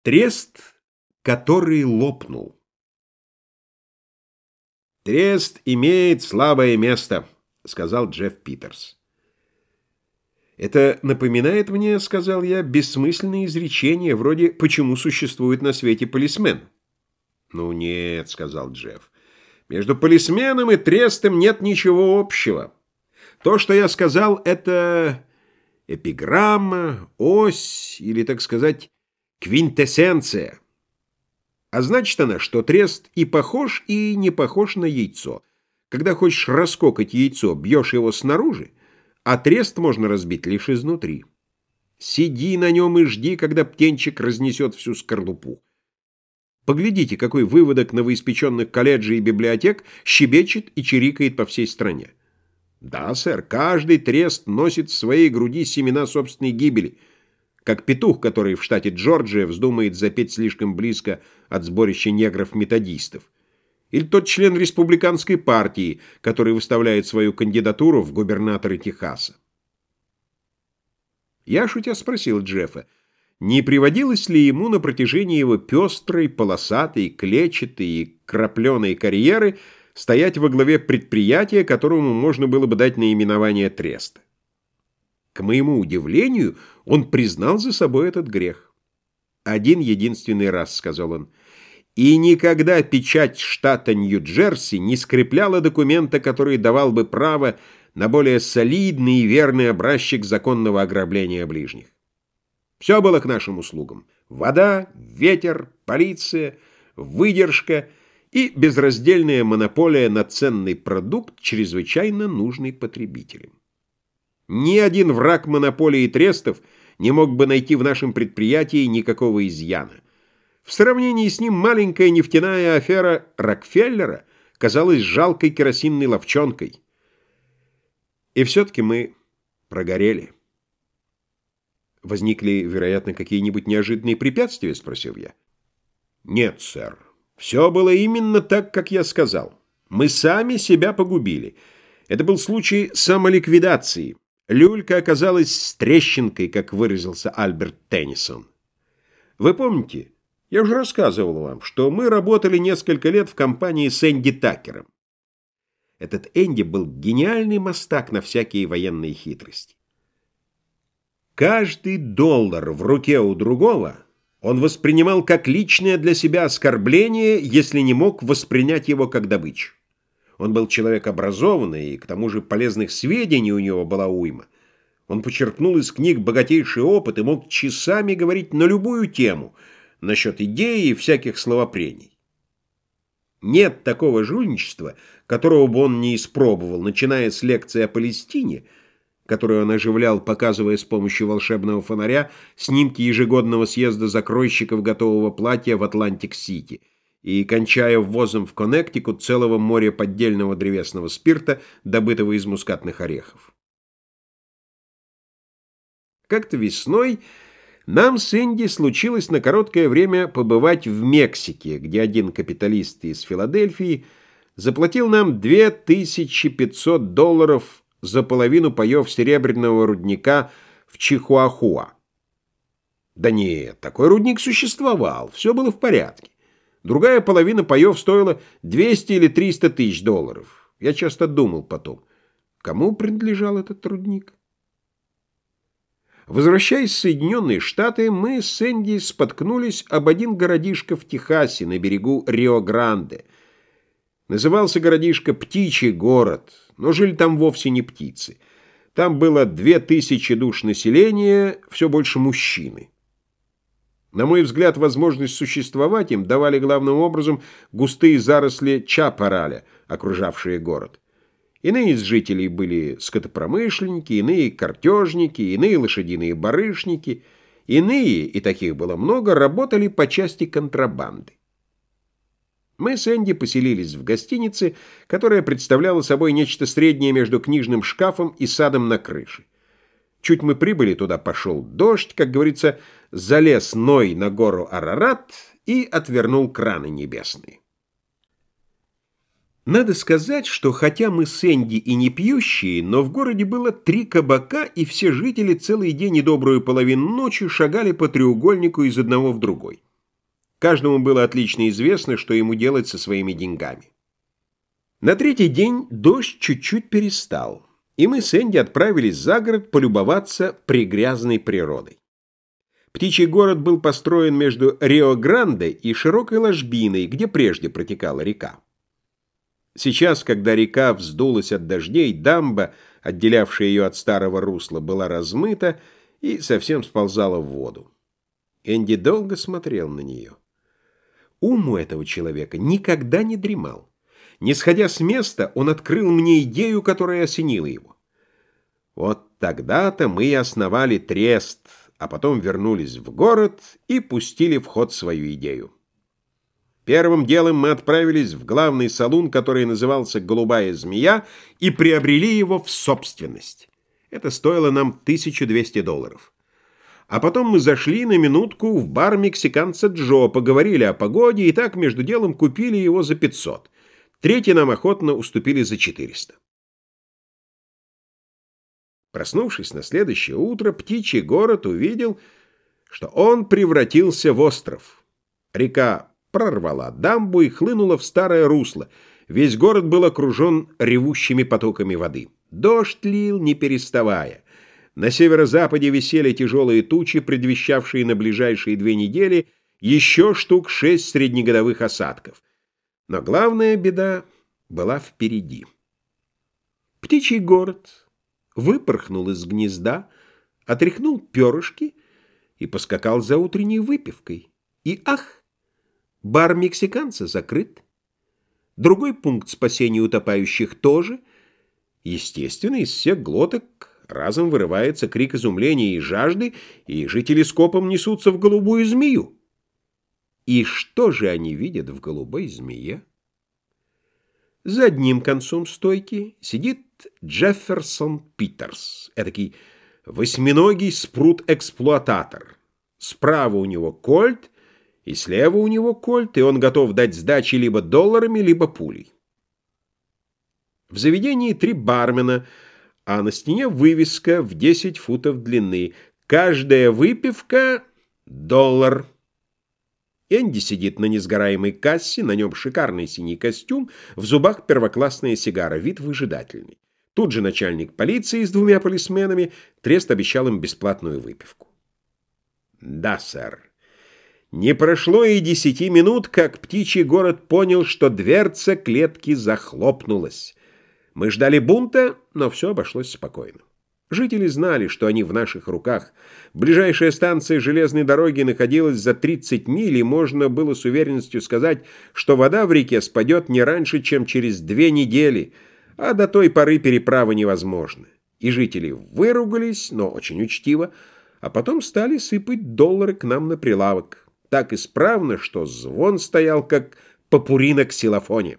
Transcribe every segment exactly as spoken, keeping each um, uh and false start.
Трест, который лопнул. «Трест имеет слабое место», — сказал Джефф Питерс. «Это напоминает мне, — сказал я, — бессмысленные изречения, вроде «почему существует на свете полисмен?» «Ну нет, — сказал Джефф, — между полисменом и трестом нет ничего общего. То, что я сказал, — это эпиграмма, ось или, так сказать, квинтэссенция. А значит она, что трест и похож, и не похож на яйцо. Когда хочешь раскокать яйцо, бьешь его снаружи, а трест можно разбить лишь изнутри. Сиди на нем и жди, когда птенчик разнесет всю скорлупу. Поглядите, какой выводок новоиспеченных колледжей и библиотек щебечет и чирикает по всей стране. Да, сэр, каждый трест носит в своей груди семена собственной гибели, как петух, который в штате Джорджия вздумает запеть слишком близко от сборища негров-методистов, или тот член республиканской партии, который выставляет свою кандидатуру в губернаторы Техаса. Я, шутя, спросил Джеффа, не приводилось ли ему на протяжении его пестрой, полосатой, клетчатой и крапленой карьеры стоять во главе предприятия, которому можно было бы дать наименование треста. К моему удивлению, он признал за собой этот грех. «Один единственный раз», — сказал он, — «и никогда печать штата Нью-Джерси не скрепляла документа, который давал бы право на более солидный и верный образчик законного ограбления ближних. Все было к нашим услугам. Вода, ветер, полиция, выдержка и безраздельная монополия на ценный продукт, чрезвычайно нужный потребителям. Ни один враг монополии трестов не мог бы найти в нашем предприятии никакого изъяна. В сравнении с ним маленькая нефтяная афера Рокфеллера казалась жалкой керосинной ловчонкой. И все-таки мы прогорели». «Возникли, вероятно, какие-нибудь неожиданные препятствия?» — спросил я. «Нет, сэр. Все было именно так, как я сказал. Мы сами себя погубили. Это был случай самоликвидации. Люлька оказалась с трещинкой, как выразился Альберт Теннисон. Вы помните, я уже рассказывал вам, что мы работали несколько лет в компании с Энди Такером. Этот Энди был гениальный мастак на всякие военные хитрости. Каждый доллар в руке у другого он воспринимал как личное для себя оскорбление, если не мог воспринять его как добычу. Он был человек образованный, и к тому же полезных сведений у него была уйма. Он почерпнул из книг богатейший опыт и мог часами говорить на любую тему, насчет идей и всяких словопрений. Нет такого жульничества, которого бы он не испробовал, начиная с лекции о Палестине, которую он оживлял, показывая с помощью волшебного фонаря снимки ежегодного съезда закройщиков готового платья в Атлантик-Сити, и кончая ввозом в Коннектикут целого моря поддельного древесного спирта, добытого из мускатных орехов. Как-то весной нам с Энди случилось на короткое время побывать в Мексике, где один капиталист из Филадельфии заплатил нам две тысячи пятьсот долларов за половину паев серебряного рудника в Чихуахуа. Да нет, такой рудник существовал, все было в порядке. Другая половина паев стоила двести или триста тысяч долларов. Я часто думал потом, кому принадлежал этот рудник? Возвращаясь в Соединенные Штаты, мы с Энди споткнулись об один городишко в Техасе на берегу Рио-Гранде. Назывался городишко «Птичий город», но жили там вовсе не птицы. Там было две тысячи душ населения, все больше мужчины. На мой взгляд, возможность существовать им давали главным образом густые заросли чапараля, окружавшие город. Иные из жителей были скотопромышленники, иные картежники, иные лошадиные барышники, иные, и таких было много, работали по части контрабанды. Мы с Энди поселились в гостинице, которая представляла собой нечто среднее между книжным шкафом и садом на крыше. Чуть мы прибыли, туда пошел дождь, как говорится, залез Ной на гору Арарат и отвернул краны небесные. Надо сказать, что хотя мы с Энди и не пьющие, но в городе было три кабака, и все жители целый день и добрую половину ночи шагали по треугольнику из одного в другой. Каждому было отлично известно, что ему делать со своими деньгами. На третий день дождь чуть-чуть перестал, и мы с Энди отправились за город полюбоваться прегрязной природой. Птичий город был построен между Рио-Гранде и широкой ложбиной, где прежде протекала река. Сейчас, когда река вздулась от дождей, дамба, отделявшая ее от старого русла, была размыта и совсем сползала в воду. Энди долго смотрел на нее. Ум у этого человека никогда не дремал. Не сходя с места, он открыл мне идею, которая осенила его. Вот тогда-то мы и основали трест, а потом вернулись в город и пустили в ход свою идею. Первым делом мы отправились в главный салун, который назывался «Голубая змея», и приобрели его в собственность. Это стоило нам тысячу двести долларов. А потом мы зашли на минутку в бар мексиканца Джо, поговорили о погоде и так между делом купили его за пятьсот. Третий нам охотно уступили за четыреста. Проснувшись на следующее утро, птичий город увидел, что он превратился в остров. Река прорвала дамбу и хлынула в старое русло. Весь город был окружен ревущими потоками воды. Дождь лил, не переставая. На северо-западе висели тяжелые тучи, предвещавшие на ближайшие две недели еще штук шесть среднегодовых осадков. Но главная беда была впереди. Птичий город выпорхнул из гнезда, отряхнул перышки и поскакал за утренней выпивкой. И ах! Бар мексиканца закрыт. Другой пункт спасения утопающих тоже. Естественно, из всех глоток разом вырывается крик изумления и жажды, и жители скопом несутся в голубую змею. И что же они видят в голубой змее? За одним концом стойки сидит Джефферсон Питерс, этакий восьминогий спрут-эксплуататор. Справа у него кольт, и слева у него кольт, и он готов дать сдачи либо долларами, либо пулей. В заведении три бармена, а на стене вывеска в десять футов длины. Каждая выпивка — доллар. Энди сидит на несгораемой кассе, на нем шикарный синий костюм, в зубах первоклассная сигара, вид выжидательный. Тут же начальник полиции с двумя полисменами, трест обещал им бесплатную выпивку. Да, сэр. Не прошло и десяти минут, как птичий город понял, что дверца клетки захлопнулась. Мы ждали бунта, но все обошлось спокойно. Жители знали, что они в наших руках. Ближайшая станция железной дороги находилась за тридцать миль, и можно было с уверенностью сказать, что вода в реке спадет не раньше, чем через две недели, а до той поры переправа невозможна. И жители выругались, но очень учтиво, а потом стали сыпать доллары к нам на прилавок. Так исправно, что звон стоял, как попурри на ксилофоне.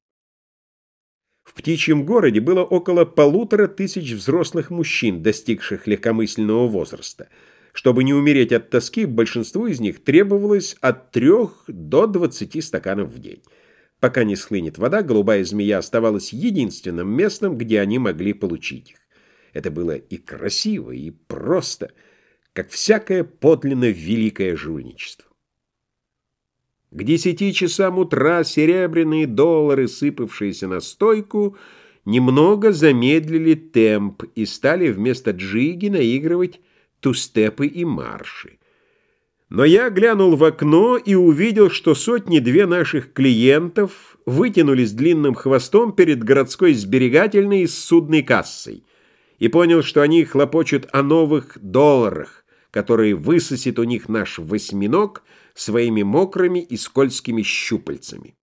В птичьем городе было около полутора тысяч взрослых мужчин, достигших легкомысленного возраста. Чтобы не умереть от тоски, большинству из них требовалось от трех до двадцати стаканов в день. Пока не схлынет вода, голубая змея оставалась единственным местом, где они могли получить их. Это было и красиво, и просто, как всякое подлинно великое жульничество. К десяти часам утра серебряные доллары, сыпавшиеся на стойку, немного замедлили темп и стали вместо джиги наигрывать тустепы и марши. Но я глянул в окно и увидел, что сотни-две наших клиентов вытянулись длинным хвостом перед городской сберегательной и судной кассой, и понял, что они хлопочут о новых долларах, которые высосет у них наш восьминог своими мокрыми и скользкими щупальцами.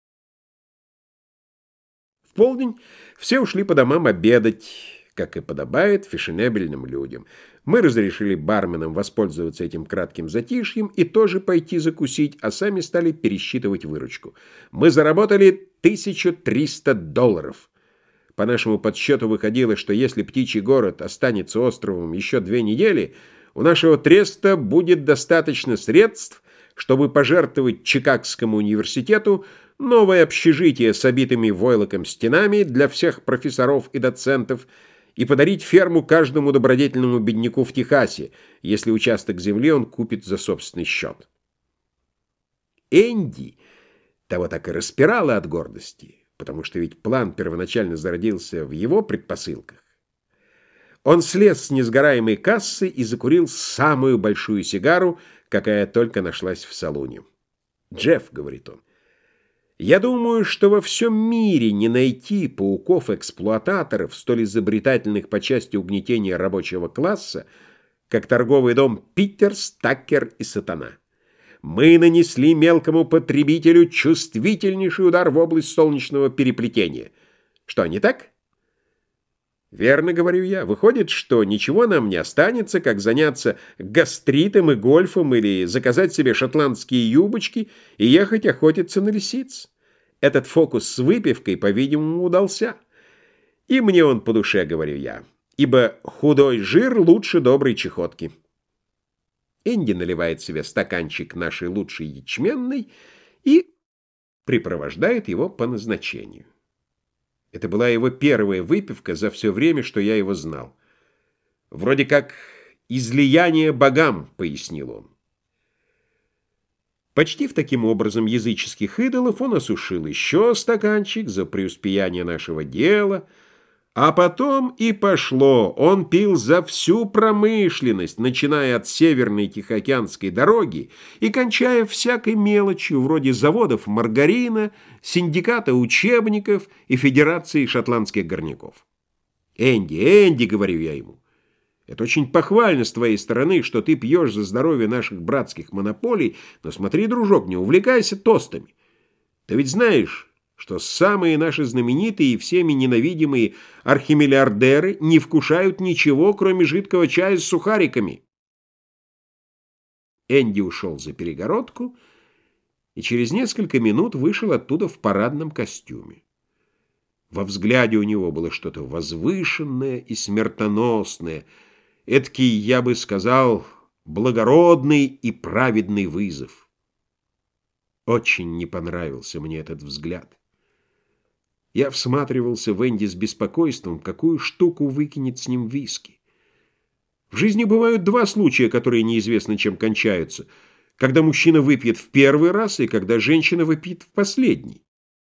В полдень все ушли по домам обедать, как и подобает фешенебельным людям. Мы разрешили барменам воспользоваться этим кратким затишьем и тоже пойти закусить, а сами стали пересчитывать выручку. Мы заработали тысячу триста долларов. По нашему подсчету выходило, что если птичий город останется островом еще две недели, у нашего треста будет достаточно средств, чтобы пожертвовать Чикагскому университету новое общежитие с обитыми войлоком стенами для всех профессоров и доцентов и подарить ферму каждому добродетельному бедняку в Техасе, если участок земли он купит за собственный счет. Энди того так и распирало от гордости, потому что ведь план первоначально зародился в его предпосылках. Он слез с несгораемой кассы и закурил самую большую сигару, какая только нашлась в салоне. «Джефф», — говорит он, — «я думаю, что во всем мире не найти пауков-эксплуататоров, столь изобретательных по части угнетения рабочего класса, как торговый дом Питерс, Таккер и Сатана. Мы нанесли мелкому потребителю чувствительнейший удар в область солнечного переплетения. Что, не так?» «Верно, — говорю я. Выходит, что ничего нам не останется, как заняться гастритом и гольфом или заказать себе шотландские юбочки и ехать охотиться на лисиц. Этот фокус с выпивкой, по-видимому, удался. И мне он по душе, — говорю я, — ибо худой жир лучше доброй чехотки». Энди наливает себе стаканчик нашей лучшей ячменной и припровождает его по назначению. Это была его первая выпивка за все время, что я его знал. «Вроде как излияние богам», — пояснил он. Почтив таким образом языческих идолов, он осушил еще стаканчик за преуспеяние нашего дела, а потом и пошло. Он пил за всю промышленность, начиная от Северной Тихоокеанской дороги и кончая всякой мелочью, вроде заводов маргарина, синдиката учебников и федерации шотландских горняков. «Энди, Энди, — говорю я ему, — это очень похвально с твоей стороны, что ты пьешь за здоровье наших братских монополий, но смотри, дружок, не увлекайся тостами. Ты ведь знаешь, что самые наши знаменитые и всеми ненавидимые архимиллиардеры не вкушают ничего, кроме жидкого чая с сухариками». Энди ушел за перегородку и через несколько минут вышел оттуда в парадном костюме. Во взгляде у него было что-то возвышенное и смертоносное, эдакий, я бы сказал, благородный и праведный вызов. Очень не понравился мне этот взгляд. Я всматривался в Энди с беспокойством, какую штуку выкинет с ним виски. В жизни бывают два случая, которые неизвестно чем кончаются: когда мужчина выпьет в первый раз и когда женщина выпьет в последний.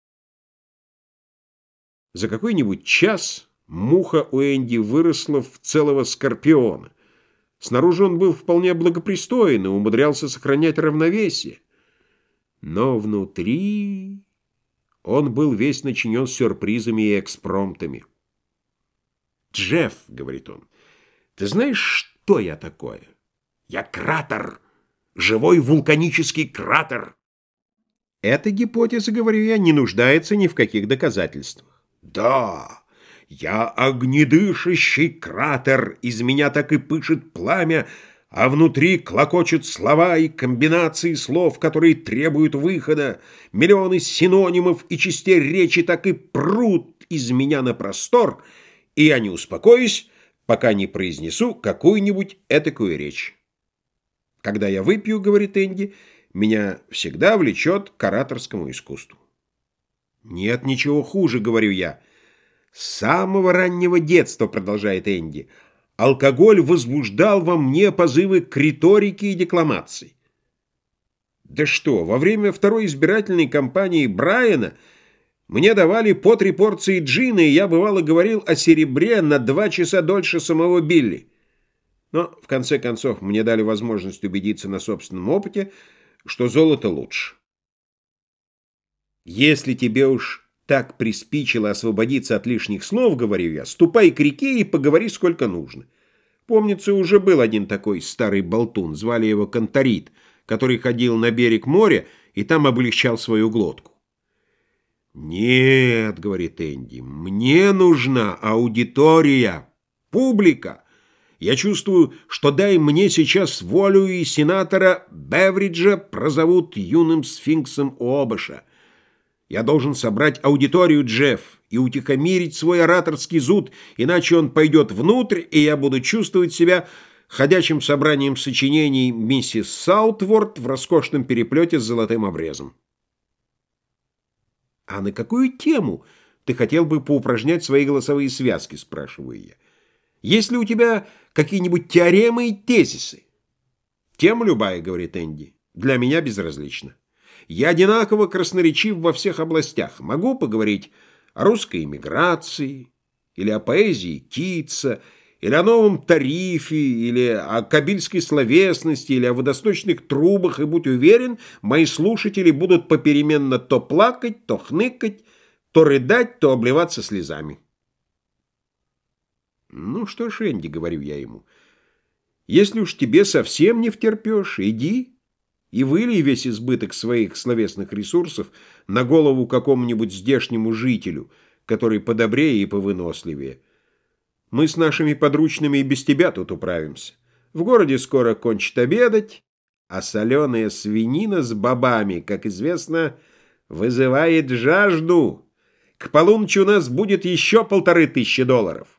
За какой-нибудь час муха у Энди выросла в целого скорпиона. Снаружи он был вполне благопристоен и умудрялся сохранять равновесие. Но внутри он был весь начинен сюрпризами и экспромтами. «Джефф, — говорит он, — ты знаешь, что я такое? Я кратер, живой вулканический кратер». Эта гипотеза, говорю я, не нуждается ни в каких доказательствах. «Да, я огнедышащий кратер, из меня так и пышет пламя, а внутри клокочут слова и комбинации слов, которые требуют выхода. Миллионы синонимов и частей речи так и прут из меня на простор, и я не успокоюсь, пока не произнесу какую-нибудь этакую речь. Когда я выпью, — говорит Энди, — меня всегда влечет к ораторскому искусству». «Нет ничего хуже, — говорю я. С самого раннего детства, — продолжает Энди, — алкоголь возбуждал во мне позывы к риторике и декламации. Да что, во время второй избирательной кампании Брайана мне давали по три порции джина, и я, бывало, говорил о серебре на два часа дольше самого Билли. Но, в конце концов, мне дали возможность убедиться на собственном опыте, что золото лучше. Если тебе уж так приспичило освободиться от лишних слов, — говорю я, — ступай к реке и поговори сколько нужно. Помнится, уже был один такой старый болтун, звали его Конторит, который ходил на берег моря и там облегчал свою глотку. «Нет, — говорит Энди, — мне нужна аудитория, публика. Я чувствую, что дай мне сейчас волю, и сенатора Бевриджа прозовут юным сфинксом Уобаша. Я должен собрать аудиторию, Джефф, и утихомирить свой ораторский зуд, иначе он пойдет внутрь, и я буду чувствовать себя ходячим собранием сочинений миссис Саутворд в роскошном переплете с золотым обрезом». «А на какую тему ты хотел бы поупражнять свои голосовые связки?» — спрашиваю я. «Есть ли у тебя какие-нибудь теоремы и тезисы?» «Тема любая, — говорит Энди, — для меня безразлична. Я одинаково красноречив во всех областях. Могу поговорить о русской эмиграции, или о поэзии Китса, или о новом тарифе, или о кабильской словесности, или о водосточных трубах, и, будь уверен, мои слушатели будут попеременно то плакать, то хныкать, то рыдать, то обливаться слезами. «Ну что ж, Энди, — говорю я ему, — если уж тебе совсем не втерпешь, иди и вылей весь избыток своих словесных ресурсов на голову какому-нибудь здешнему жителю, который подобрее и повыносливее. Мы с нашими подручными и без тебя тут управимся. В городе скоро кончат обедать, а соленая свинина с бобами, как известно, вызывает жажду. К полуночи у нас будет еще полторы тысячи долларов».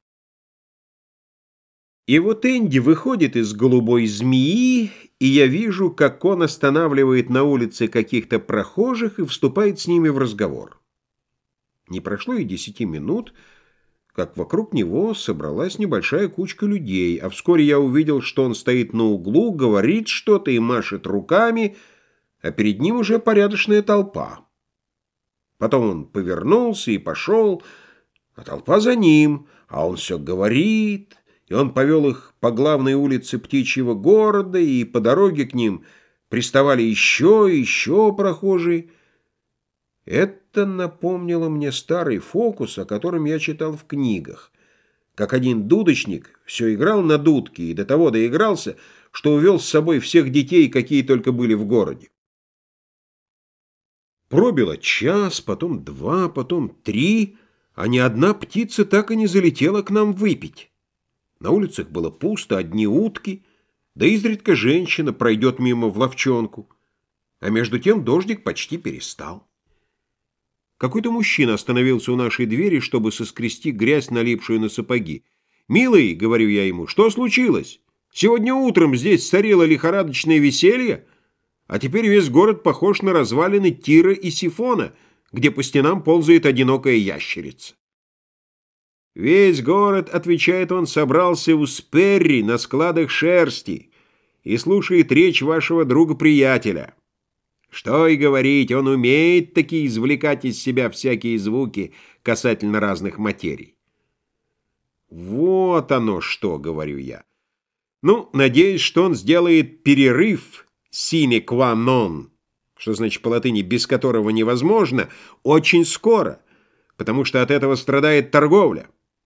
И вот Энди выходит из голубой змеи, и я вижу, как он останавливает на улице каких-то прохожих и вступает с ними в разговор. Не прошло и десяти минут, как вокруг него собралась небольшая кучка людей, а вскоре я увидел, что он стоит на углу, говорит что-то и машет руками, а перед ним уже порядочная толпа. Потом он повернулся и пошел, а толпа за ним, а он все говорит, и он повел их по главной улице птичьего города, и по дороге к ним приставали еще и еще прохожие. Это напомнило мне старый фокус, о котором я читал в книгах, как один дудочник все играл на дудке и до того доигрался, что увел с собой всех детей, какие только были в городе. Пробило час, потом два, потом три, а ни одна птица так и не залетела к нам выпить. На улицах было пусто, одни утки, да изредка женщина пройдет мимо в ловчонку. А между тем дождик почти перестал. Какой-то мужчина остановился у нашей двери, чтобы соскрести грязь, налипшую на сапоги. «Милый, — говорю я ему, — что случилось? Сегодня утром здесь царило лихорадочное веселье, а теперь весь город похож на развалины Тира и Сифона, где по стенам ползает одинокая ящерица». «Весь город, — отвечает он, — собрался у Сперри на складах шерсти и слушает речь вашего друга-приятеля. Что и говорить, он умеет таки извлекать из себя всякие звуки касательно разных материй». «Вот оно что, — говорю я. Ну, надеюсь, что он сделает перерыв sine qua non, что значит по латыни «без которого невозможно», очень скоро, потому что от этого страдает торговля».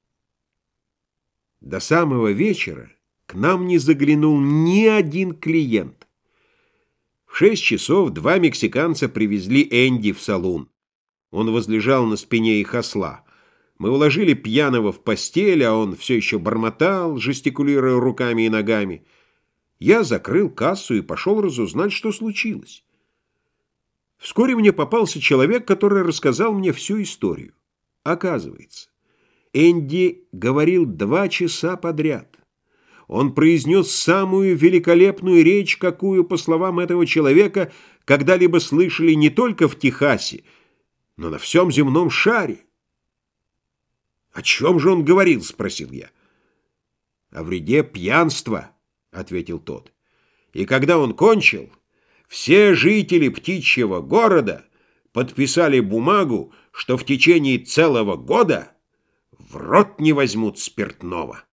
До самого вечера к нам не заглянул ни один клиент. В шесть часов два мексиканца привезли Энди в салун. Он возлежал на спине их осла. Мы уложили пьяного в постель, а он все еще бормотал, жестикулируя руками и ногами. Я закрыл кассу и пошел разузнать, что случилось. Вскоре мне попался человек, который рассказал мне всю историю. Оказывается, Энди говорил два часа подряд. Он произнес самую великолепную речь, какую, по словам этого человека, когда-либо слышали не только в Техасе, но на всем земном шаре. «О чем же он говорил?» — спросил я. «О вреде пьянства», — ответил тот. «И когда он кончил, все жители птичьего города подписали бумагу, что в течение целого года в рот не возьмут спиртного».